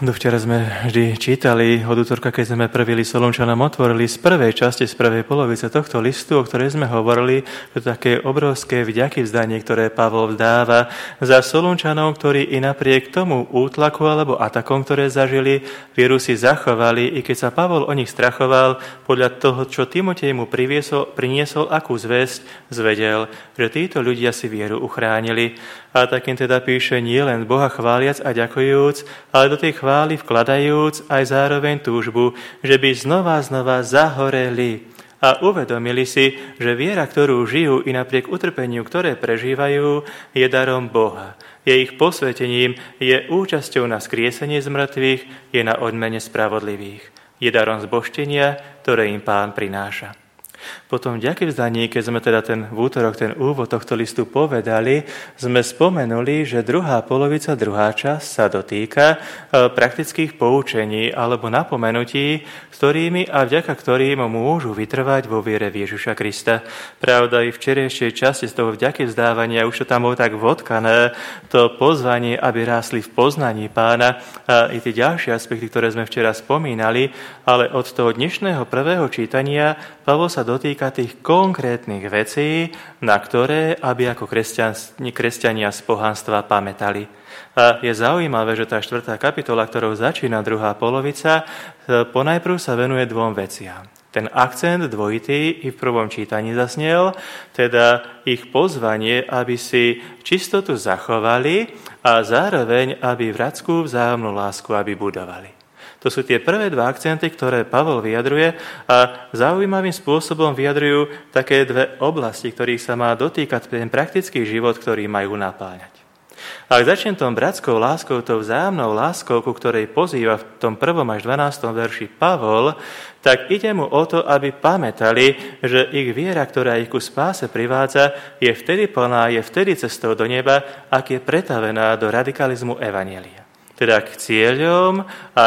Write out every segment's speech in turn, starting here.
Včera sme vždy čítali od útorka, keď sme prvý list Solunčanom otvorili z prvej časti, z prvej polovice tohto listu, o ktorej sme hovorili, že to také obrovské vďaky vzdanie, ktoré Pavol vzdáva za Solunčanov, ktorí i napriek tomu útlaku alebo atakom, ktoré zažili, vieru si zachovali, i keď sa Pavol o nich strachoval, podľa toho, čo Timotej mu priniesol akú zvesť, zvedel, že títo ľudia si vieru uchránili. A takým teda píše nie len Boha chváliac a ďakujúc, ale do tej chvály vkladajúc aj zároveň túžbu, že by znova zahoreli a uvedomili si, že viera, ktorú žijú i napriek utrpeniu, ktoré prežívajú, je darom Boha. Je ich posvetením, je účasťou na skriesenie z mŕtvych, je na odmene spravodlivých. Je darom zbožtenia, ktoré im Pán prináša. Potom vďaky vzdaní, keď sme teda v útorok ten úvod tohto listu povedali, sme spomenuli, že druhá polovica, druhá časť sa dotýka praktických poučení alebo napomenutí, s ktorými a vďaka ktorým môžu vytrvať vo viere v Ježiša Krista. Pravda, i v včerajšej časti z toho vďaky vzdávania už to tam bolo tak vodkané, to pozvanie, aby rástli v poznaní Pána a i tie ďalšie aspekty, ktoré sme včera spomínali, ale od toho dnešného prvého čítania Pavol sa dotýka tých konkrétnych vecí, na ktoré, aby ako kresťania z pohanstva pamätali. A je zaujímavé, že tá 4. kapitola, ktorou začína druhá polovica, ponajprv sa venuje dvom veciam. Ten akcent dvojitý i v prvom čítaní zasnel, teda ich pozvanie, aby si čistotu zachovali a zároveň, aby bratskú vzájomnú lásku aby budovali. To sú tie prvé dva akcenty, ktoré Pavol vyjadruje a zaujímavým spôsobom vyjadrujú také dve oblasti, ktorých sa má dotýkať ten praktický život, ktorý majú napáňať. Ak začnem tom bratskou láskou, tou vzájomnou láskou, ku ktorej pozýva v tom 1. až 12. verši Pavol, tak ide mu o to, aby pamätali, že ich viera, ktorá ich ku spáse privádza, je vtedy plná, je vtedy cestou do neba, ak je pretavená do radikalizmu evanjelia. Teda k cieľom,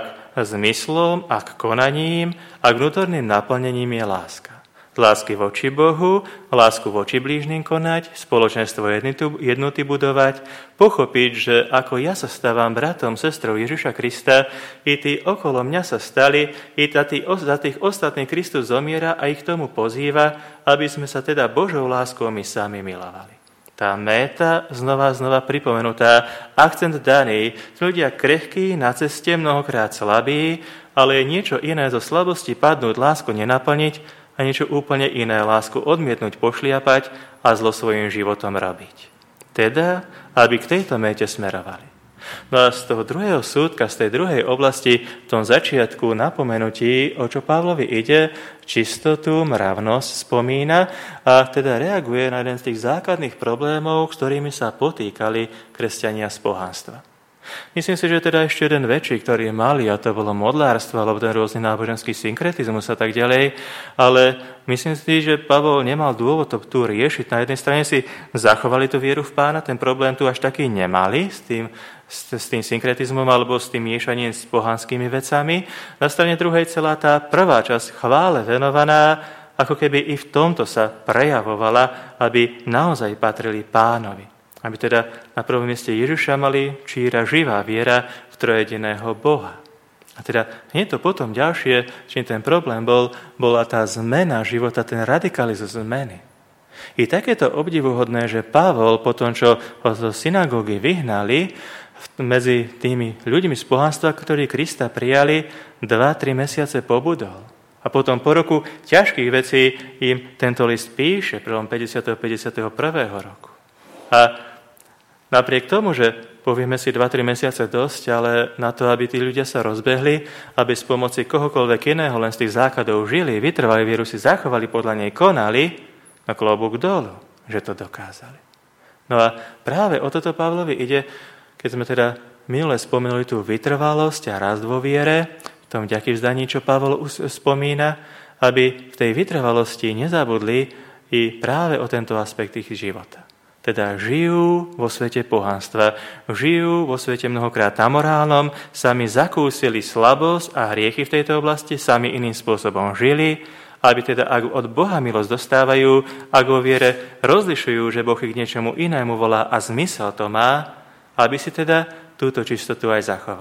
zmyslom a k konaním a k vnútorným naplnením je láska. Lásky voči Bohu, lásku voči blížnym konať, spoločenstvo jednoty budovať, pochopiť, že ako ja sa stávam bratom, sestrou Ježiša Krista, i tí okolo mňa sa stali, i za tých ostatných Kristus zomiera a ich k tomu pozýva, aby sme sa teda Božou láskou my sami milovali. Tá méta znova pripomenutá, akcent daný, ľudia krehkí, na ceste mnohokrát slabí, ale je niečo iné zo slabosti padnúť, lásku nenaplniť a niečo úplne iné, lásku odmietnúť, pošliapať a zlo svojím životom robiť. Teda, aby k tejto méte smerovali. No a z toho druhého súdka, z tej druhej oblasti, v tom začiatku napomenutí, o čo Pavlovi ide, čistotu, mravnosť spomína a teda reaguje na jeden z tých základných problémov, s ktorými sa potýkali kresťania z pohanstva. Myslím si, že teda ešte jeden väčší, ktorý mali, a to bolo modlárstvo, alebo ten rôzny náboženský synkretizmus a tak ďalej, ale myslím si, že Pavol nemal dôvod to tu riešiť. Na jednej strane si zachovali tú vieru v Pána, ten problém tu až taký nemali s tým synkretizmom alebo s tým miešaním s pohanskými vecami. Na strane druhej celá tá prvá časť chvále venovaná, ako keby i v tomto sa prejavovala, aby naozaj patrili Pánovi. Aby teda na prvom mieste Ježiša mali číra živá viera v trojediného Boha. A teda hneď to potom ďalšie, čím ten problém bola tá zmena života, ten radikalizmus zmeny. I takéto obdivuhodné, že Pavol po tom, čo ho zo synagógy vyhnali, medzi tými ľuďmi z pohanstva, ktorí Krista prijali, 2-3 mesiace pobudol. A potom po roku ťažkých vecí im tento list píše, prvom 50. 51. roku. A napriek tomu, že povieme si 2-3 mesiace dosť, ale na to, aby tí ľudia sa rozbehli, aby s pomoci kohokoľvek iného len z tých základov žili, vytrvali vieru, si zachovali, podľa nej konali, na klobúk dolu, že to dokázali. No a práve o toto Pavlovi ide, keď sme teda minule spomenuli tú vytrvalosť a rast vo viere, v tom vďaky vzdaní, čo Pavol spomína, aby v tej vytrvalosti nezabudli i práve o tento aspekt ich života. Teda žijú vo svete pohanstva, žijú vo svete mnohokrát amorálnom, sami zakúsili slabosť a hriechy v tejto oblasti, sami iným spôsobom žili, aby teda, ak od Boha milosť dostávajú, ak vo viere rozlišujú, že Boh ich k niečomu inému volá a zmysel to má, aby si teda túto čistotu aj zachovali.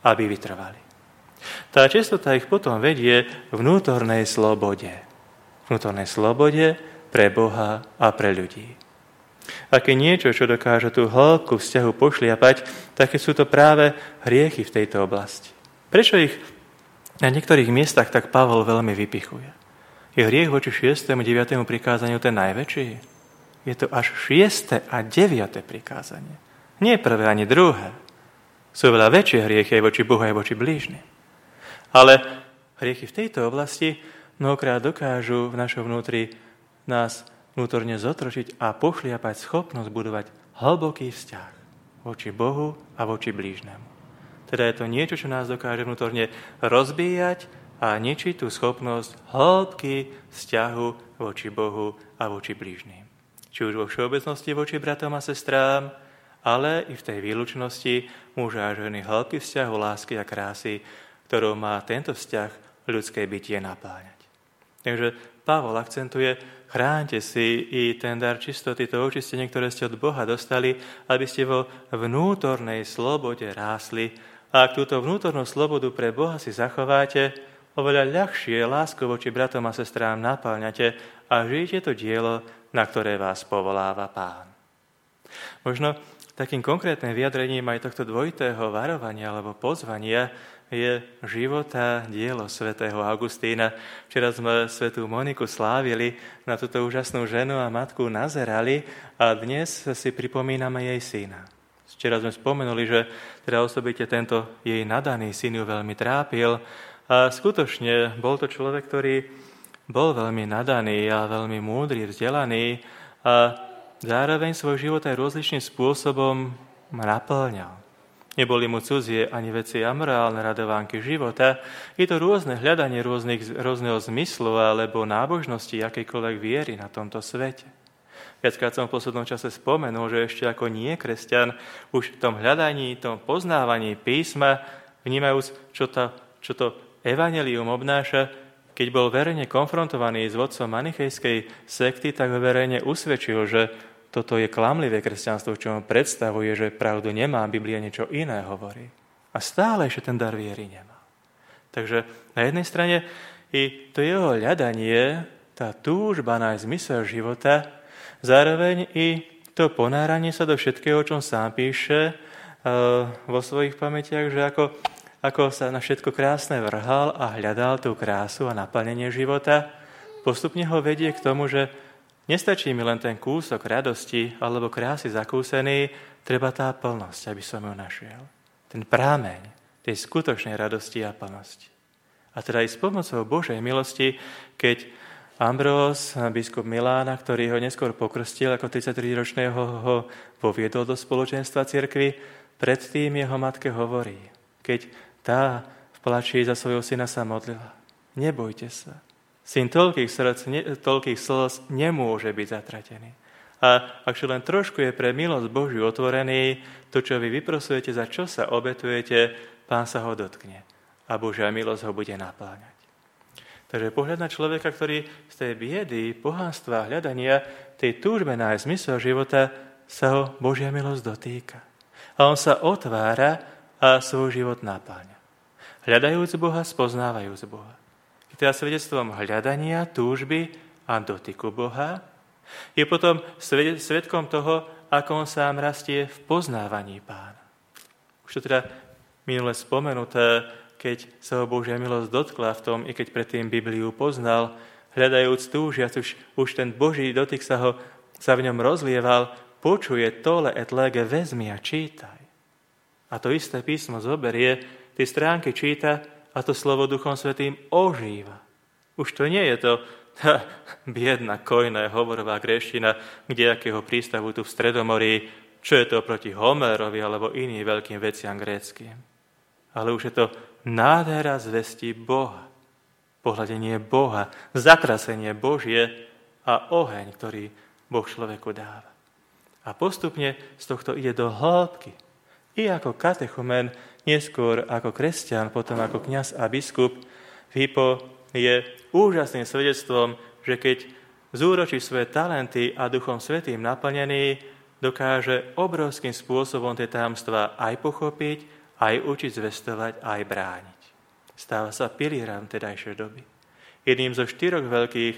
aby vytrvali. Tá čistota ich potom vedie k vnútornej slobode. Vnútornej slobode pre Boha a pre ľudí. Ak je niečo, čo dokáže tú hĺbku vzťahu pošliapať, také sú to práve hriechy v tejto oblasti. Prečo ich na niektorých miestach tak Pavol veľmi vypichuje? Je hriech voči 6. a 9. prikázaniu ten najväčší? Je to až 6. a 9. prikázanie. Nie prvé ani druhé. Sú veľa väčšie hriechy aj voči Bohu, aj voči blížnym. Ale hriechy v tejto oblasti mnohokrát dokážu v našom vnútri nás vnútorne zotročiť a pošliapať schopnosť budovať hlboký vzťah voči Bohu a voči blížnemu. Teda je to niečo, čo nás dokáže vnútorne rozbíjať a ničiť tú schopnosť hĺbky vzťahu voči Bohu a voči blížnym. Či už vo všeobecnosti voči bratom a sestrám, ale i v tej výlučnosti muža a ženy hĺbky vzťahu lásky a krásy, ktorou má tento vzťah ľudské bytie napáňať. Takže Pavol akcentuje, chráňte si i ten dar čistoty, to očistenie, ktoré ste od Boha dostali, aby ste vo vnútornej slobode rásli. A ak túto vnútornú slobodu pre Boha si zachováte, oveľa ľahšie lásku voči bratom a sestrám napáľňate a žijete to dielo, na ktoré vás povoláva Pán. Možno takým konkrétnym vyjadrením aj tohto dvojitého varovania alebo pozvania je života dielo svätého Augustína. Včera sme svätú Moniku slávili, na túto úžasnú ženu a matku nazerali a dnes si pripomíname jej syna. Včera sme spomenuli, že teda osobite tento jej nadaný syn ju veľmi trápil a skutočne bol to človek, ktorý bol veľmi nadaný a veľmi múdry, vzdelaný a zároveň svoj život aj rozličným spôsobom naplňal. Neboli mu cudzie ani veci amorálne radovánky života. Je to rôzne hľadanie rôzneho zmyslu alebo nábožnosti akejkoľvek viery na tomto svete. Viackrát som v poslednom čase spomenul, že ešte ako nie kresťan, už v tom hľadaní, tom poznávaní písma, vnímajúc, čo to evanjelium obnáša, keď bol verejne konfrontovaný s vodcom manichejskej sekty, tak ho verejne usvedčil, že toto je klamlivé kresťanstvo, čo on predstavuje, že pravdu nemá, Biblia niečo iné hovorí. A stále ešte ten dar viery nemá. Takže na jednej strane i to jeho hľadanie, tá túžba nájsť zmysel života, zároveň i to ponáranie sa do všetkého, o čom sám píše vo svojich pamätiach, že ako sa na všetko krásne vrhal a hľadal tú krásu a naplnenie života, postupne ho vedie k tomu, že nestačí mi len ten kúsok radosti alebo krásy zakúsený, treba tá plnosť, aby som ju našiel. Ten prámeň tej skutočnej radosti a plnosti. A teda aj s pomocou Božej milosti, keď Ambrós, biskup Milána, ktorý ho neskôr pokrstil, ako 33-ročného ho poviedol do spoločenstva cirkvi, predtým jeho matke hovorí, keď tá v plači za svojho syna sa modlila, nebojte sa, syn toľkých slz nemôže byť zatratený. A ak len trošku je pre milosť Božiu otvorený, to, čo vy vyprosujete, za čo sa obetujete, Pán sa ho dotkne a Božia milosť ho bude napláňať. Takže pohľad na človeka, ktorý z tej biedy, pohanstva, hľadania, tej túžbe nájsť zmysel života, sa ho Božia milosť dotýka. A on sa otvára a svoj život napláňa. Hľadajúc Boha, spoznávajúc Boha. Je teda svedectvom hľadania, túžby a dotyku Boha. Je potom svedkom toho, ako on sám rastie v poznávaní Pána. Už to teda minule spomenuté, keď sa ho Božia milosť dotkla v tom, i keď predtým Bibliu poznal, hľadajúc túžiac, už ten Boží dotyk sa v ňom rozlieval, počuje tole et lege, vezmi a čítaj. A to isté písmo zoberie, tie stránky číta a to slovo Duchom Svätým ožíva. Už to nie je to biedna, kojná, hovorová gréština, kdejakého prístavu tu v Stredomorí, čo je to proti Homérovi alebo iným veľkým veciam gréckym. Ale už je to nádhera zvesti Boha, pohľadenie Boha, zatrasenie Božie a oheň, ktorý Boh človeku dáva. A postupne z tohto ide do hĺbky. I ako katechumen, neskôr ako kresťan, potom ako kňaz a biskup, Hypo je úžasným svedectvom, že keď zúročí svoje talenty a Duchom Svätým naplnený, dokáže obrovským spôsobom tie tajomstvá aj pochopiť, aj učiť, zvestovať, aj brániť. Stáva sa pilierom tedajšej doby. Jedným zo 4 veľkých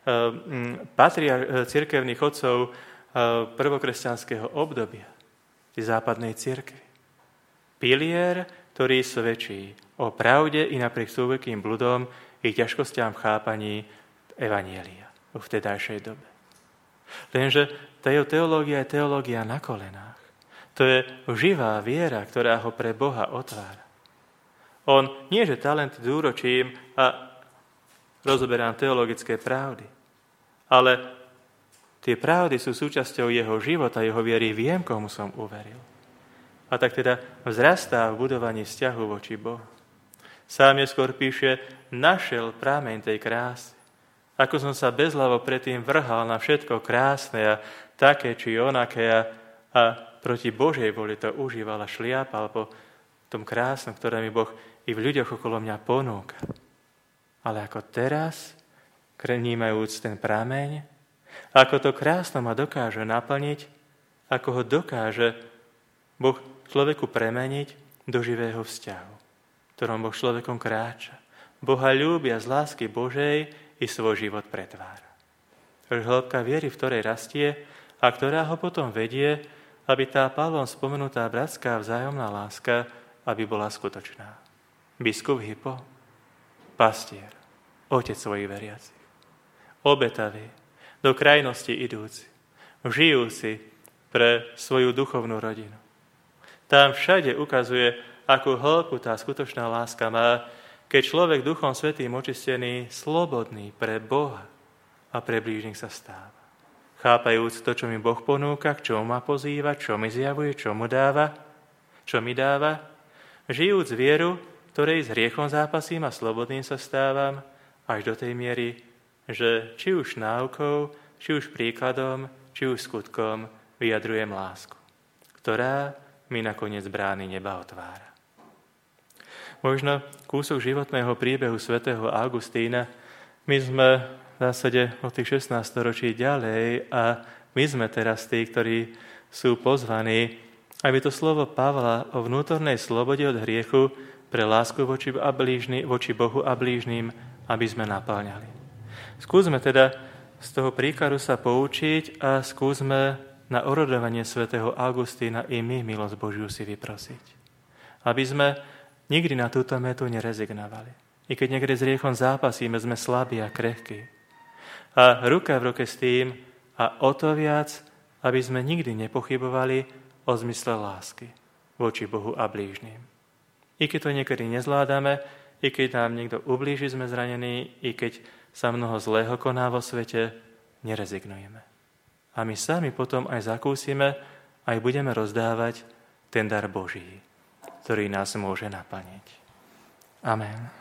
cirkevných otcov prvokresťanského obdobia, západnej cirkvi. Pilier, ktorý svedčí o pravde i napriek súveľkým bludom i ťažkostiam v chápaní evanjelia v vtedajšej dobe. Lenže tá jeho teológia je teológia na kolenách. To je živá viera, ktorá ho pre Boha otvára. On nie, že talent zúročím a rozoberám teologické pravdy, ale tie pravdy sú súčasťou jeho života, jeho viery, viem, komu som uveril. A tak teda vzrastá v budovaní vzťahu voči Bohu. Sám neskôr píše, našiel prameň tej krásy. Ako som sa bezhlavo predtým vrhal na všetko krásne a také či onaké a proti Božej voli to užíval a šliapal po tom krásnom, ktoré mi Boh i v ľuďoch okolo mňa ponúka. Ale ako teraz, vnímajúc ten prameň, ako to krásno ma dokáže naplniť, ako ho dokáže Boh človeku premeniť do živého vzťahu, v ktorom Boh človekom kráča. Boha ľúbia z lásky Božej i svoj život pretvára. To je hĺbka viery, v ktorej rastie a ktorá ho potom vedie, aby tá Pavlom spomenutá bratská vzájomná láska, aby bola skutočná. Biskup Hypo, pastier, otec svojich veriacich, obetavý, do krajnosti idúci, žijúci pre svoju duchovnú rodinu. Tam všade ukazuje, akú hĺbku tá skutočná láska má, keď človek Duchom Svätým očistený, slobodný pre Boha a pre blížnych sa stáva. Chápajúc to, čo mi Boh ponúka, k čomu ma pozýva, čo mi zjavuje, čo mi dáva, žijúc vieru, ktorej s hriechom zápasím a slobodným sa stávam, až do tej miery, že či už náukou, či už príkladom, či už skutkom vyjadrujem lásku, ktorá mi nakoniec brány neba otvára. Možno kúsok životného príbehu svätého Augustína. My sme v zásade od tých 16 storočí ďalej a my sme teraz tí, ktorí sú pozvaní, aby to slovo Pavla o vnútornej slobode od hriechu pre lásku voči Bohu a blížnym, aby sme naplňali. Skúsme teda z toho príkladu sa poučiť a skúsme na orodovanie svätého Augustína i my milosť Božiu si vyprosiť. Aby sme nikdy na túto metu nerezignovali. I keď niekde s riechom zápasíme, sme slabí a krehkí. A ruka v ruke s tým a o to viac, aby sme nikdy nepochybovali o zmysle lásky voči Bohu a blížnym. I keď to niekedy nezvládame, i keď nám niekto ublíži, sme zranení, i keď sa mnoho zlého koná vo svete, nerezignujeme. A my sami potom aj zakúsime, aj budeme rozdávať ten dar Boží, ktorý nás môže naplniť. Amen.